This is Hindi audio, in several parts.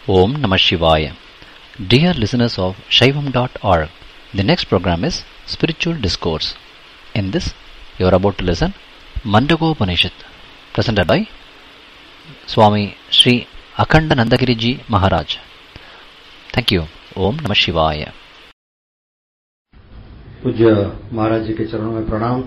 Om Namah Shivaya. Dear listeners of Shaivam.org, the next program is Spiritual Discourse. In this, you are about to listen Mandagopanishad, presented by Swami Sri Akhandanandagiri Ji Maharaj. Thank you. Om Namah Shivaya. पूज्य महाराज जी के चरणों में प्रणाम।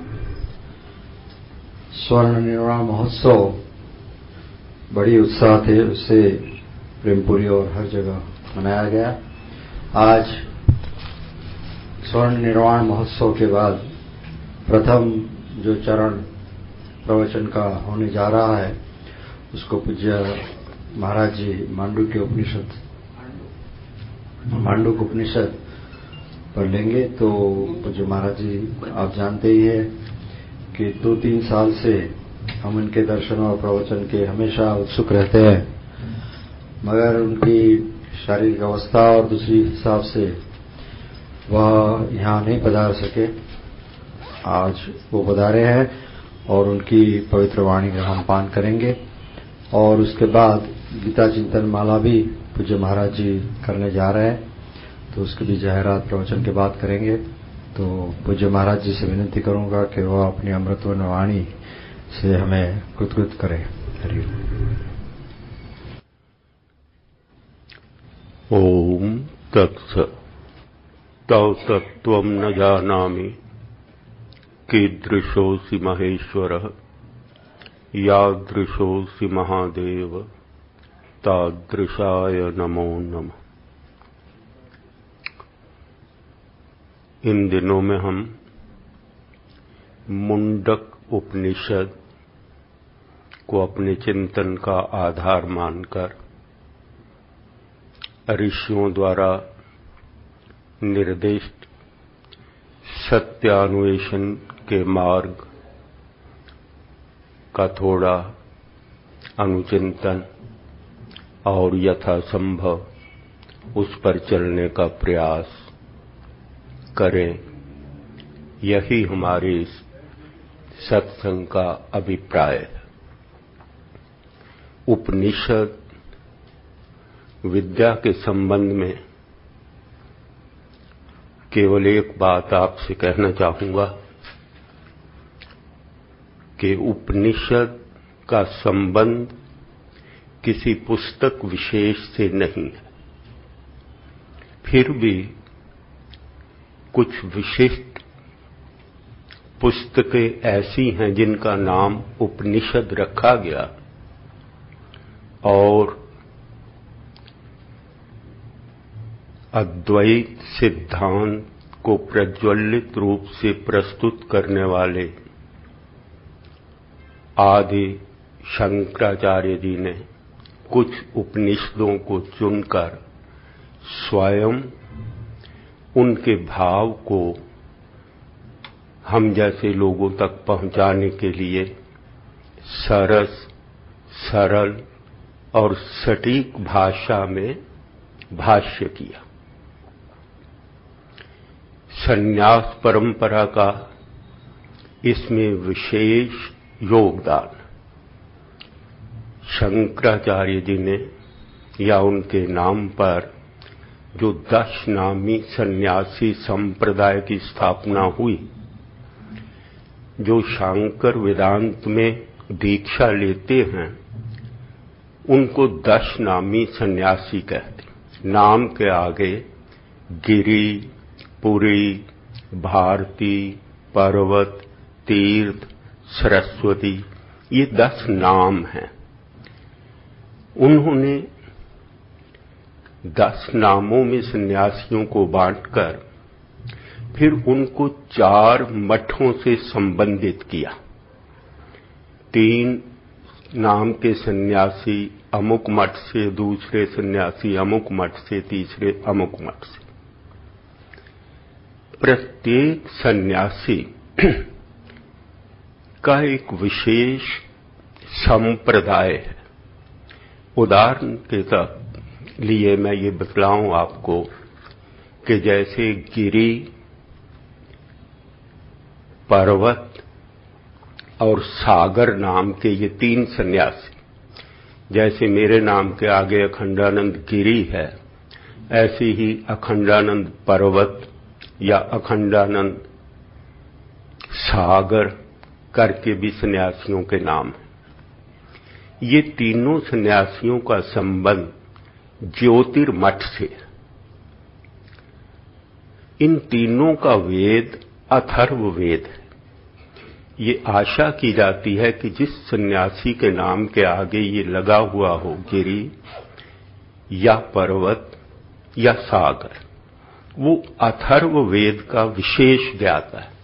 स्वर्ण निर्वाण महोत्सव बड़ी उत्साह थे, उससे प्रेमपुरी और हर जगह मनाया गया। आज स्वर्ण निर्वाण महोत्सव के बाद प्रथम जो चरण प्रवचन का होने जा रहा है उसको पूज्य महाराज जी मांडुक्य उपनिषद पर लेंगे। तो पूज्य महाराज जी आप जानते ही हैं कि 2-3 साल से हम इनके दर्शन और प्रवचन के हमेशा उत्सुक रहते हैं, मगर उनकी शारीरिक अवस्था और दूसरी हिसाब से वह यहाँ नहीं पधार सके। आज वो पधारे हैं और उनकी पवित्र वाणी का हम पान करेंगे और उसके बाद गीता चिंतन माला भी पूज्य महाराज जी करने जा रहे हैं, तो उसकी भी जाहिरात प्रवचन के बाद करेंगे। तो पूज्य महाराज जी से विनती करूंगा कि वह अपनी अमृतवन वाणी से हमें कृतकृत करें। हरि ओम तत्सत्। तव तत्त्वं न जानामि कीदृशोऽसि महेश्वरः, यादृशोऽसि महादेव तादृशाय नमो नमः। इन दिनों में हम मुंडक उपनिषद को अपने चिंतन का आधार मानकर ऋषियों द्वारा निर्दिष्ट सत्यान्वेषण के मार्ग का थोड़ा अनुचिंतन और यथासंभव उस पर चलने का प्रयास करें, यही हमारे इस सत्संग का अभिप्राय है। उपनिषद विद्या के संबंध में केवल एक बात आपसे कहना चाहूंगा कि उपनिषद का संबंध किसी पुस्तक विशेष से नहीं है, फिर भी कुछ विशिष्ट पुस्तकें ऐसी हैं जिनका नाम उपनिषद रखा गया और अद्वैत सिद्धांत को प्रज्वलित रूप से प्रस्तुत करने वाले आदि शंकराचार्य जी ने कुछ उपनिषदों को चुनकर स्वयं उनके भाव को हम जैसे लोगों तक पहुंचाने के लिए सरस, सरल और सटीक भाषा में भाष्य किया। संन्यास परंपरा का इसमें विशेष योगदान शंकराचार्य जी ने, या उनके नाम पर जो 10 नामी सन्यासी संप्रदाय की स्थापना हुई, जो शांकर वेदांत में दीक्षा लेते हैं उनको 10 नामी सन्यासी कहते। नाम के आगे गिरि, पुरी, भारती, पर्वत, तीर्थ, सरस्वती, ये 10 नाम हैं। उन्होंने 10 नामों में सन्यासियों को बांटकर फिर उनको 4 मठों से संबंधित किया। 3 नाम के सन्यासी अमुक मठ से, दूसरे सन्यासी अमुक मठ से, तीसरे अमुक मठ से। प्रत्येक सन्यासी का एक विशेष संप्रदाय है। उदाहरण के लिए मैं ये बतलाऊं आपको कि जैसे गिरि, पर्वत और सागर नाम के ये 3 सन्यासी, जैसे मेरे नाम के आगे अखंडानंद गिरी है, ऐसे ही अखंडानंद पर्वत या अखंडानंद सागर करके भी सन्यासियों के नाम हैं। ये तीनों सन्यासियों का संबंध ज्योतिर्मठ से है। इन तीनों का वेद अथर्व वेद है। ये आशा की जाती है कि जिस सन्यासी के नाम के आगे ये लगा हुआ हो, गिरी या पर्वत या सागर, वो अथर्व वेद का विशेष ज्ञाता है।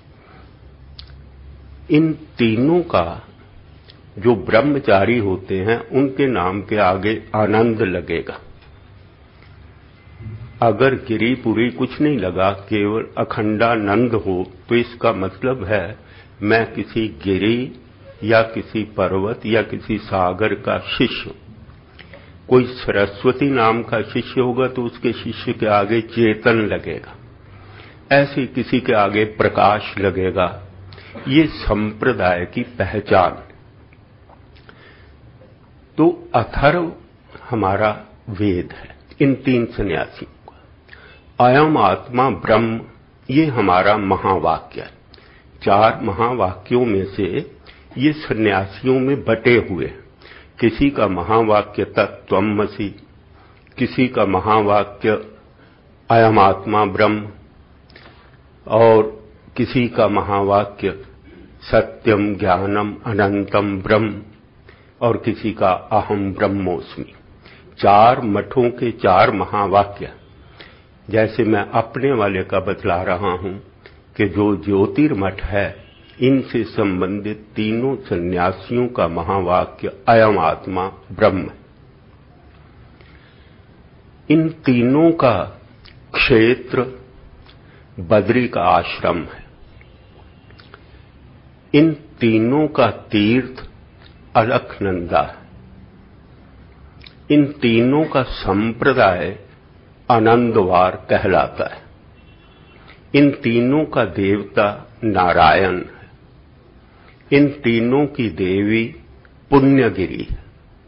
इन तीनों का जो ब्रह्मचारी होते हैं उनके नाम के आगे आनंद लगेगा। अगर गिरिपुरी कुछ नहीं लगा, केवल अखंडानंद हो, तो इसका मतलब है मैं किसी गिरी या किसी पर्वत या किसी सागर का शिष्य। कोई सरस्वती नाम का शिष्य होगा तो उसके शिष्य के आगे चेतन लगेगा, ऐसे किसी के आगे प्रकाश लगेगा। ये संप्रदाय की पहचान। तो अथर्व हमारा वेद है इन तीन सन्यासियों का। अयम आत्मा ब्रह्म, ये हमारा महावाक्य है। 4 महावाक्यों में से ये सन्यासियों में बटे हुए। किसी का महावाक्य तत्त्वमसि, किसी का महावाक्य अयम आत्मा ब्रह्म, और किसी का महावाक्य सत्यम ज्ञानम अनंतम ब्रह्म, और किसी का अहम ब्रह्मोस्मि। 4 मठों के 4 महावाक्य। जैसे मैं अपने वाले का बतला रहा हूं कि जो ज्योतिर्मठ है, इनसे संबंधित तीनों सन्यासियों का महावाक्य अयम आत्मा ब्रह्म। इन तीनों का क्षेत्र बद्री का आश्रम है। इन तीनों का तीर्थ अलखनंदा है। इन तीनों का संप्रदाय आनंदवार कहलाता है। इन तीनों का देवता नारायण है। इन तीनों की देवी पुण्यगिरी है।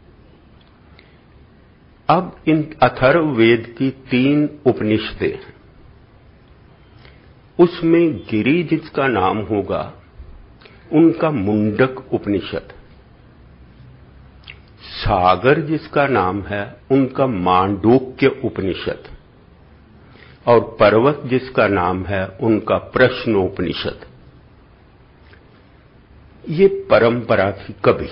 अब इन अथर्ववेद की 3 उपनिषदें हैं। उसमें गिरी जिसका नाम होगा उनका मुंडक उपनिषद, सागर जिसका नाम है उनका मांडूक्य उपनिषद, और पर्वत जिसका नाम है उनका प्रश्नोपनिषद। ये परंपरा थी कभी।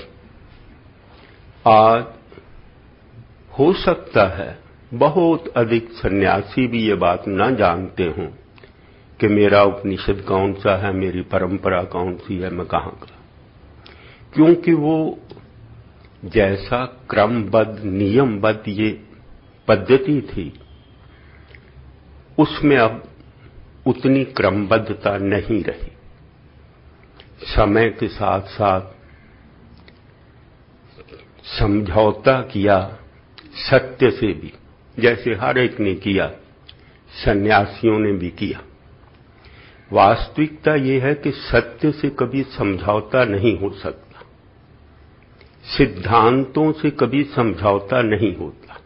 आज हो सकता है बहुत अधिक सन्यासी भी ये बात न जानते हों कि मेरा उपनिषद कौन सा है, मेरी परंपरा कौन सी है, मैं कहां का। क्योंकि वो जैसा क्रमबद्ध नियमबद्ध ये पद्धति थी, उसमें अब उतनी क्रमबद्धता नहीं रही। समय के साथ साथ समझौता किया सत्य से भी, जैसे हर एक ने किया, सन्यासियों ने भी किया। वास्तविकता यह है कि सत्य से कभी समझौता नहीं हो सकता, सिद्धांतों से कभी समझौता नहीं होता।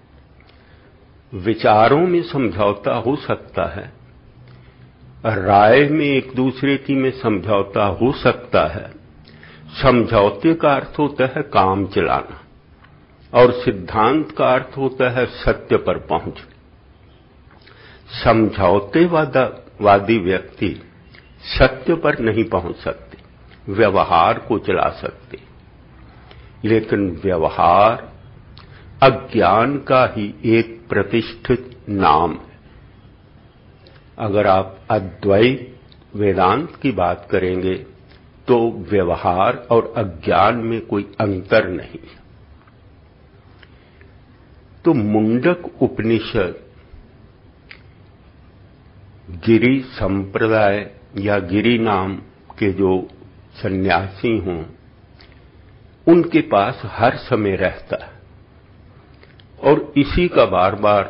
विचारों में समझौता हो सकता है, राय में एक दूसरे की में समझौता हो सकता है। समझौते का अर्थ होता है काम चलाना, और सिद्धांत का अर्थ होता है सत्य पर पहुंचना। समझौतेवादी व्यक्ति सत्य पर नहीं पहुंच सकते, व्यवहार को चला सकते, लेकिन व्यवहार अज्ञान का ही एक प्रतिष्ठित नाम है। अगर आप अद्वैत वेदांत की बात करेंगे तो व्यवहार और अज्ञान में कोई अंतर नहीं है। तो मुंडक उपनिषद गिरी संप्रदाय या गिरी नाम के जो सन्यासी हों उनके पास हर समय रहता है, और इसी का बार बार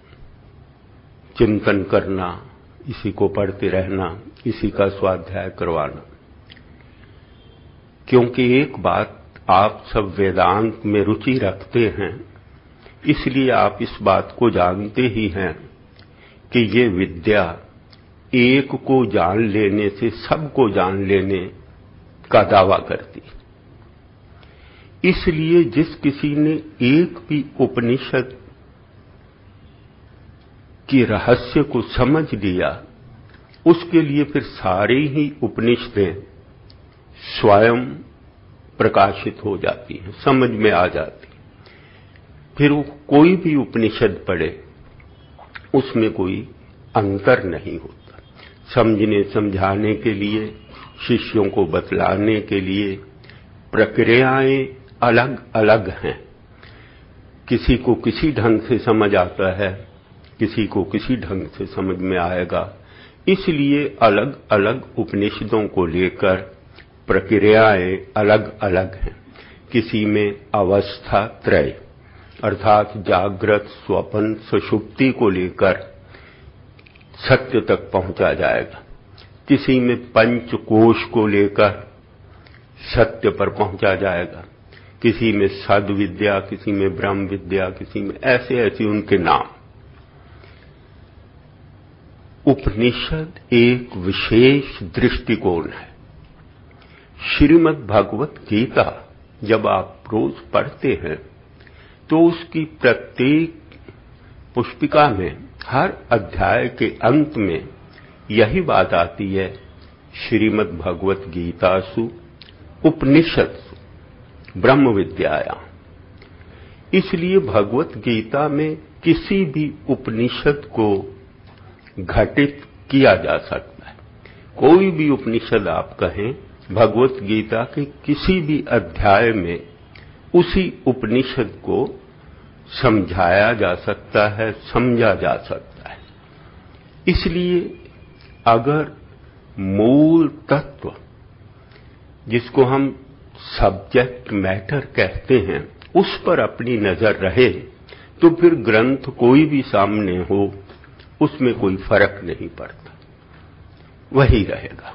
चिंतन करना, इसी को पढ़ते रहना, इसी का स्वाध्याय करवाना। क्योंकि एक बात आप सब वेदांत में रुचि रखते हैं, इसलिए आप इस बात को जानते ही हैं कि ये विद्या एक को जान लेने से सबको जान लेने का दावा करती। इसलिए जिस किसी ने एक भी उपनिषद के रहस्य को समझ लिया, उसके लिए फिर सारी ही उपनिषदें स्वयं प्रकाशित हो जाती हैं, समझ में आ जाती। फिर वो कोई भी उपनिषद पढ़े उसमें कोई अंतर नहीं होता। समझने समझाने के लिए, शिष्यों को बतलाने के लिए प्रक्रियाएं अलग अलग हैं। किसी को किसी ढंग से समझ आता है, किसी को किसी ढंग से समझ में आएगा। इसलिए अलग अलग उपनिषदों को लेकर प्रक्रियाएं अलग अलग हैं। किसी में अवस्था त्रय अर्थात जागृत, स्वप्न, सुषुप्ति को लेकर सत्य तक पहुंचा जाएगा। किसी में पंचकोश को लेकर सत्य पर पहुंचा जाएगा। किसी में सद विद्या, किसी में ब्रह्म विद्या, किसी में ऐसे उनके नाम। उपनिषद एक विशेष दृष्टिकोण है। श्रीमद् भगवत गीता जब आप रोज पढ़ते हैं तो उसकी प्रत्येक पुष्पिका में, हर अध्याय के अंत में यही बात आती है, श्रीमद् भगवत गीतासु उपनिषत्सु ब्रह्म विद्यायां। इसलिए भगवत गीता में किसी भी उपनिषद को घटित किया जा सकता है। कोई भी उपनिषद आप कहें, भगवत गीता के किसी भी अध्याय में उसी उपनिषद को समझाया जा सकता है, समझा जा सकता है। इसलिए अगर मूल तत्व, जिसको हम सब्जेक्ट मैटर कहते हैं, उस पर अपनी नजर रहे तो फिर ग्रंथ कोई भी सामने हो उसमें कोई फर्क नहीं पड़ता, वही रहेगा।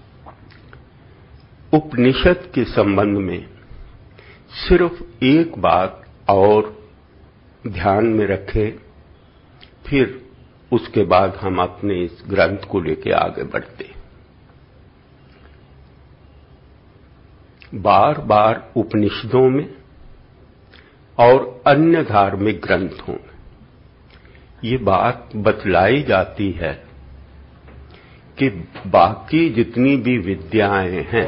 उपनिषद के संबंध में सिर्फ एक बात और ध्यान में रखें, फिर उसके बाद हम अपने इस ग्रंथ को लेकर आगे बढ़ते। बार बार उपनिषदों में और अन्य धार्मिक ग्रंथों में ये बात बतलाई जाती है कि बाकी जितनी भी विद्याएं हैं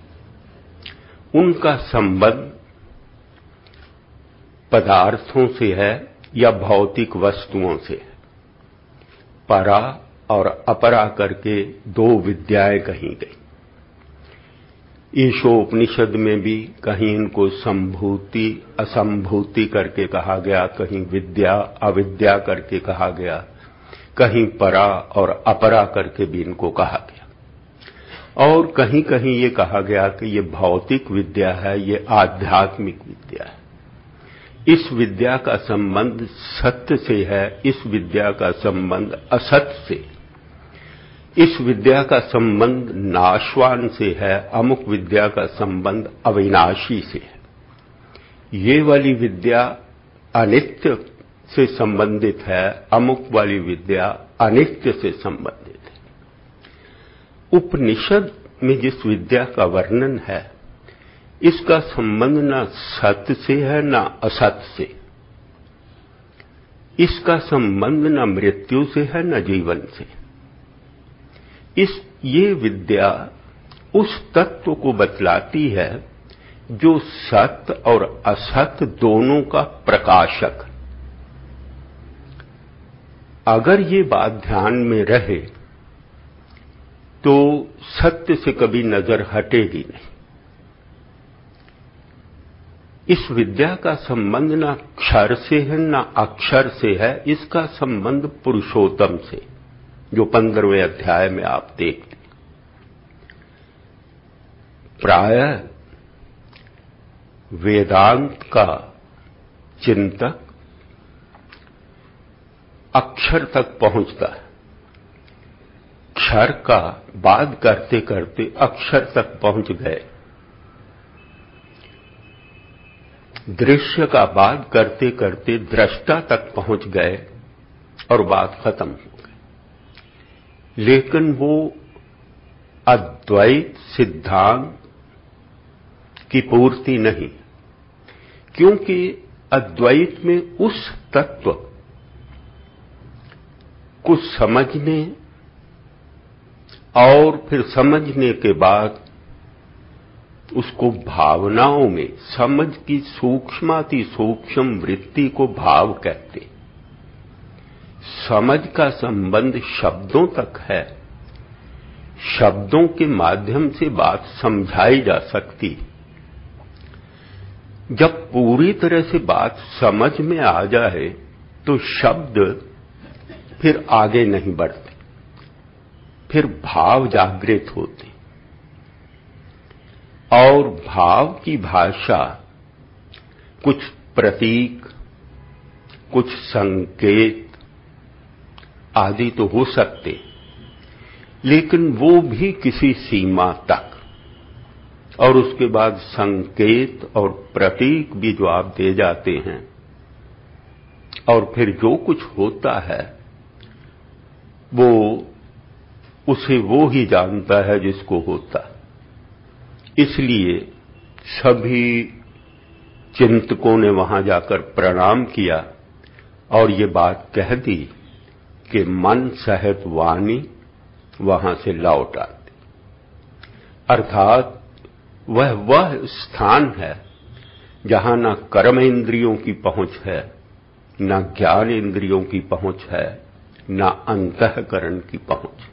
उनका संबंध पदार्थों से है या भौतिक वस्तुओं से है। परा और अपरा करके दो विद्याएं कही गई। ईशोपनिषद में भी कहीं इनको संभूति असंभूति करके कहा गया, कहीं विद्या अविद्या करके कहा गया, कहीं परा और अपरा करके भी इनको कहा गया, और कहीं कहीं ये कहा गया कि ये भौतिक विद्या है, ये आध्यात्मिक विद्या है। इस विद्या का संबंध सत्य से है, इस विद्या का संबंध असत से, इस विद्या का संबंध नाशवान से है, अमुक विद्या का संबंध अविनाशी से है। ये वाली विद्या अनित्य से संबंधित है, अमुक वाली विद्या अनित्य से संबंधित है। उपनिषद में जिस विद्या का वर्णन है, इसका संबंध न सत्य से है न असत से। इसका संबंध न मृत्यु से है न जीवन से। ये विद्या उस तत्व को बतलाती है जो सत्य और असत्य दोनों का प्रकाशक। अगर ये बात ध्यान में रहे तो सत्य से कभी नजर हटेगी नहीं। इस विद्या का संबंध न क्षर से है न अक्षर से है, इसका संबंध पुरुषोत्तम से, जो 15वें अध्याय में आप देखते। प्रायः वेदांत का चिंतक अक्षर तक पहुंचता है, क्षर का बात करते करते अक्षर तक पहुंच गए दृश्य का बात करते करते दृष्टा तक पहुंच गए और बात खत्म हो गई। लेकिन वो अद्वैत सिद्धांत की पूर्ति नहीं, क्योंकि अद्वैत में उस तत्व को समझने और फिर समझने के बाद उसको भावनाओं में समझ की सूक्ष्माति सूक्ष्म वृत्ति को भाव कहते। समझ का संबंध शब्दों तक है, शब्दों के माध्यम से बात समझाई जा सकती। जब पूरी तरह से बात समझ में आ जाए तो शब्द फिर आगे नहीं बढ़ते, फिर भाव जागृत होते और भाव की भाषा कुछ प्रतीक, कुछ संकेत आदि तो हो सकते, लेकिन वो भी किसी सीमा तक, और उसके बाद संकेत और प्रतीक भी जो आप दे जाते हैं, और फिर जो कुछ होता है वो उसे वो ही जानता है जिसको होता। इसलिए सभी चिंतकों ने वहां जाकर प्रणाम किया और ये बात कह दी कि मन सहित वाणी वहां से लौट आती। अर्थात वह स्थान है जहां न कर्म इंद्रियों की पहुंच है, न ज्ञान इंद्रियों की पहुंच है, न अंतःकरण की पहुंच।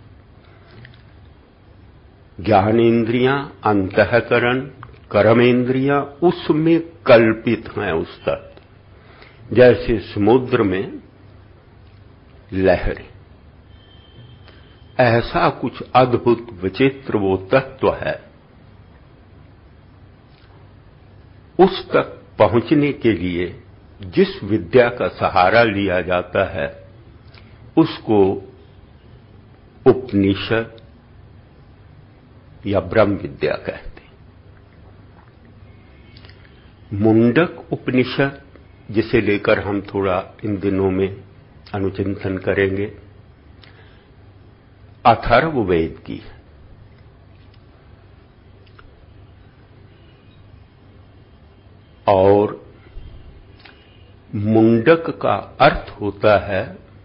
ज्ञान इंद्रियां, अंतःकरण, कर्म इंद्रियां उसमें कल्पित हैं उस तत्व, जैसे समुद्र में लहरें। ऐसा कुछ अद्भुत विचित्र वो तत्व है। उस तक पहुंचने के लिए जिस विद्या का सहारा लिया जाता है उसको उपनिषद या ब्रह्म विद्या कहते हैं। मुंडक उपनिषद, जिसे लेकर हम थोड़ा इन दिनों में अनुचिंतन करेंगे, अथर्ववेद की है। और मुंडक का अर्थ होता है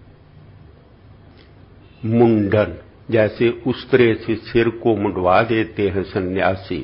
मुंडन, जैसे उस तरह से सिर को मुंडवा देते हैं सन्यासी,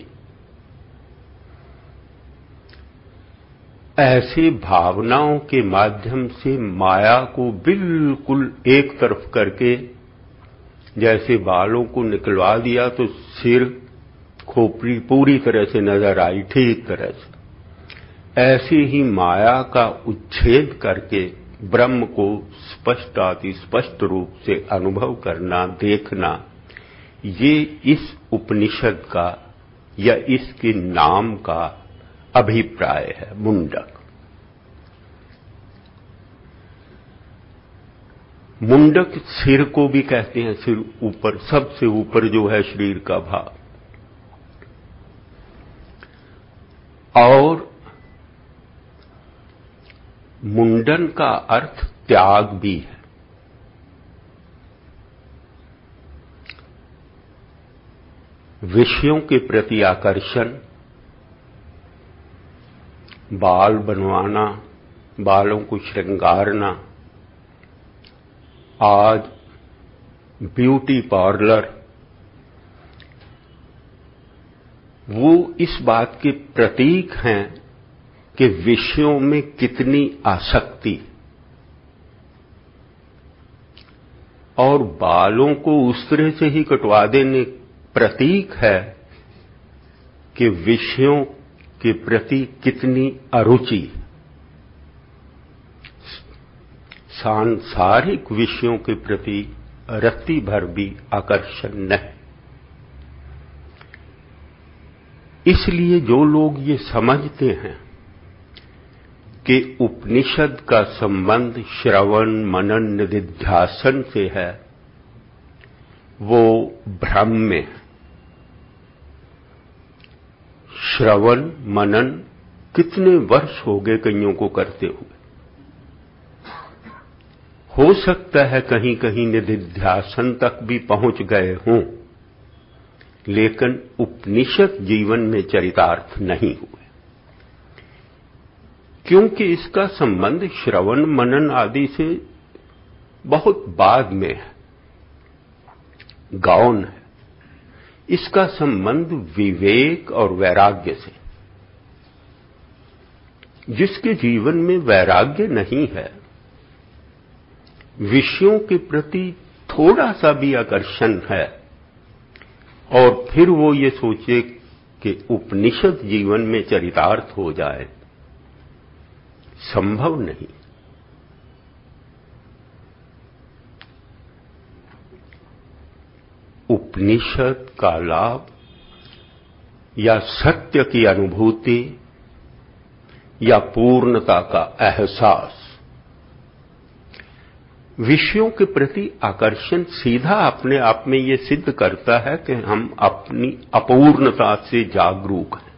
ऐसे भावनाओं के माध्यम से माया को बिल्कुल एक तरफ करके, जैसे बालों को निकलवा दिया तो सिर खोपड़ी पूरी तरह से नजर आई ठीक तरह से, ऐसे ही माया का उच्छेद करके ब्रह्म को स्पष्टाति स्पष्ट रूप से अनुभव करना, देखना, ये इस उपनिषद का या इसके नाम का अभिप्राय है। मुंडक, मुंडक सिर को भी कहते हैं, सिर ऊपर, सबसे ऊपर जो है शरीर का भाग। और मुंडन का अर्थ त्याग भी है। विषयों के प्रति आकर्षण, बाल बनवाना, बालों को श्रृंगारना, आज ब्यूटी पार्लर, वो इस बात के प्रतीक हैं कि विषयों में कितनी आसक्ति, और बालों को उस तरह से ही कटवा देने प्रतीक है कि विषयों के प्रति कितनी अरुचि, सांसारिक विषयों के प्रति रत्ती भर भी आकर्षण नहीं। इसलिए जो लोग ये समझते हैं कि उपनिषद का संबंध श्रवण मनन निधिध्यासन से है, वो भ्रम में। श्रवण मनन कितने वर्ष हो गए कईयों को करते हुए। हो सकता है कहीं कहीं निधिध्यासन तक भी पहुंच गए हों, लेकिन उपनिषद जीवन में चरितार्थ नहीं हुए, क्योंकि इसका संबंध श्रवण मनन आदि से बहुत बाद में है, गौण है। इसका संबंध विवेक और वैराग्य से। जिसके जीवन में वैराग्य नहीं है, विषयों के प्रति थोड़ा सा भी आकर्षण है, और फिर वो ये सोचे कि उपनिषद जीवन में चरितार्थ हो जाए, संभव नहीं। उपनिषद का लाभ या सत्य की अनुभूति या पूर्णता का एहसास, विषयों के प्रति आकर्षण सीधा अपने आप में ये सिद्ध करता है कि हम अपनी अपूर्णता से जागरूक हैं।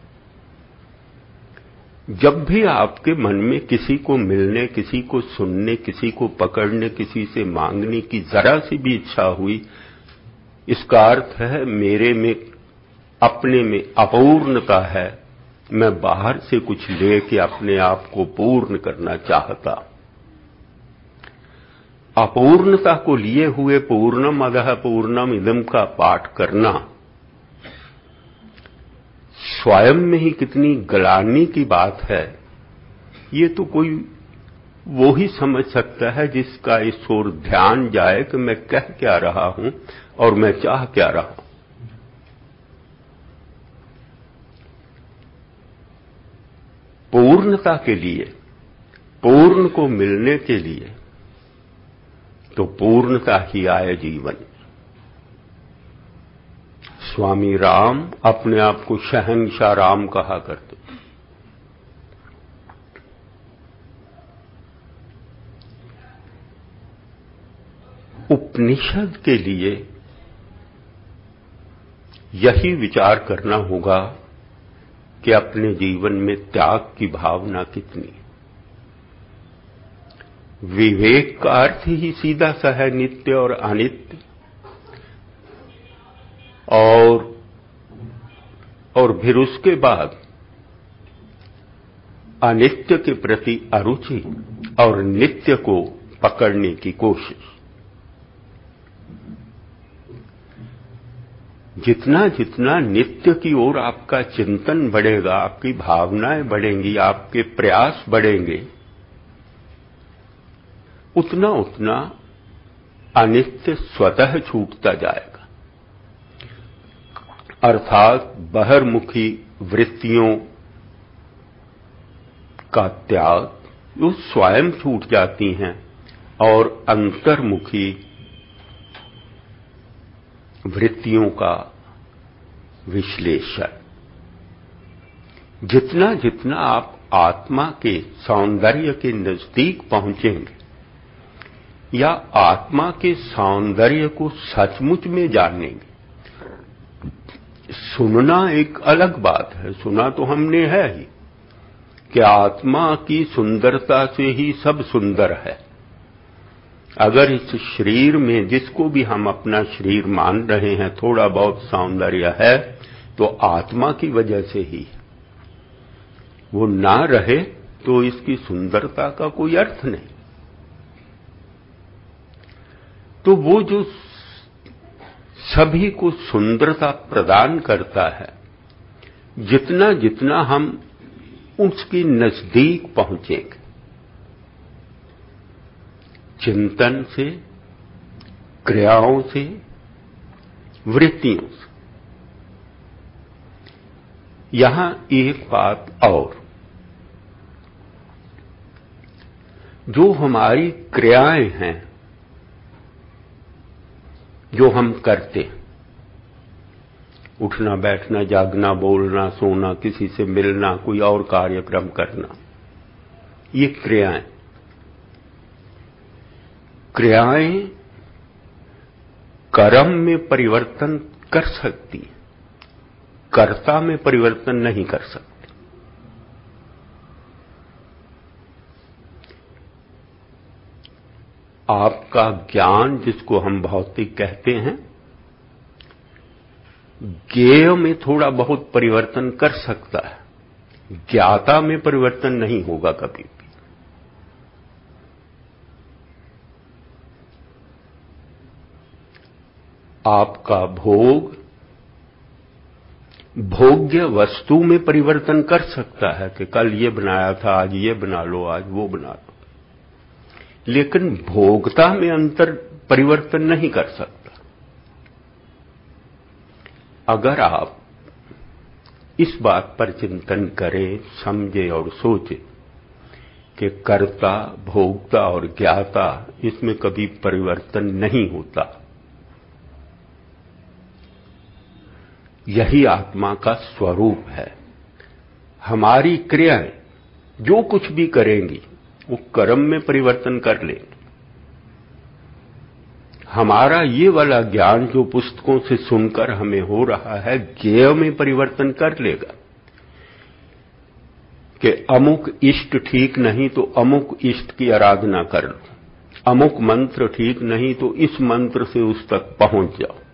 जब भी आपके मन में किसी को मिलने, किसी को सुनने, किसी को पकड़ने, किसी से मांगने की जरा सी भी इच्छा हुई, इसका अर्थ है मेरे में, अपने में अपूर्णता है, मैं बाहर से कुछ लेके अपने आप को पूर्ण करना चाहता। अपूर्णता को लिए हुए पूर्णम अदः पूर्णम इदम का पाठ करना स्वयं में ही कितनी ग्लानि की बात है, ये तो कोई वो ही समझ सकता है जिसका इस ओर ध्यान जाए कि मैं कह क्या रहा हूं और मैं चाह क्या रहा हूं। पूर्णता के लिए, पूर्ण को मिलने के लिए तो पूर्णता ही आए जीवन। स्वामी राम अपने आप को शहंशाह राम कहा करते। उपनिषद के लिए यही विचार करना होगा कि अपने जीवन में त्याग की भावना कितनी है। विवेक का अर्थ ही सीधा सा है नित्य और अनित्य, और फिर उसके बाद अनित्य के प्रति अरुचि और नित्य को पकड़ने की कोशिश। जितना जितना नित्य की ओर आपका चिंतन बढ़ेगा, आपकी भावनाएं बढ़ेंगी, आपके प्रयास बढ़ेंगे, उतना उतना अनित्य स्वतः छूटता जाएगा। अर्थात बहिर्मुखी वृत्तियों का त्याग वो स्वयं छूट जाती हैं और अंतर्मुखी वृत्तियों का विश्लेषण। जितना जितना आप आत्मा के सौंदर्य के नजदीक पहुंचेंगे या आत्मा के सौंदर्य को सचमुच में जानेंगे। सुनना एक अलग बात है, सुना तो हमने है ही कि आत्मा की सुंदरता से ही सब सुंदर है। अगर इस शरीर में, जिसको भी हम अपना शरीर मान रहे हैं, थोड़ा बहुत सौंदर्य है तो आत्मा की वजह से ही। वो ना रहे तो इसकी सुंदरता का कोई अर्थ नहीं। तो वो जो सभी को सुंदरता प्रदान करता है, जितना जितना हम उसके नजदीक पहुंचेंगे, चिंतन से, क्रियाओं से, वृत्तियों से। यहां एक बात और, जो हमारी क्रियाएं हैं, जो हम करते हैं, उठना बैठना जागना बोलना सोना, किसी से मिलना, कोई और कार्यक्रम करना, ये क्रियाएं कर्म में परिवर्तन कर सकती है, कर्ता में परिवर्तन नहीं कर सकती। आपका ज्ञान, जिसको हम भौतिक कहते हैं, ज्ञेय में थोड़ा बहुत परिवर्तन कर सकता है, ज्ञाता में परिवर्तन नहीं होगा कभी भी। आपका भोग भोग्य वस्तु में परिवर्तन कर सकता है कि कल ये बनाया था, आज ये बना लो, आज वो बना लो, लेकिन भोगता में अंतर परिवर्तन नहीं कर सकता। अगर आप इस बात पर चिंतन करें, समझे और सोचें कि कर्ता, भोक्ता और ज्ञाता, इसमें कभी परिवर्तन नहीं होता, यही आत्मा का स्वरूप है। हमारी क्रियाएं जो कुछ भी करेंगी वो कर्म में परिवर्तन कर लेंगे। हमारा ये वाला ज्ञान जो पुस्तकों से सुनकर हमें हो रहा है, ज्ञेय में परिवर्तन कर लेगा कि अमुक इष्ट ठीक नहीं तो अमुक इष्ट की आराधना कर लो, अमुक मंत्र ठीक नहीं तो इस मंत्र से उस तक पहुंच जाओ।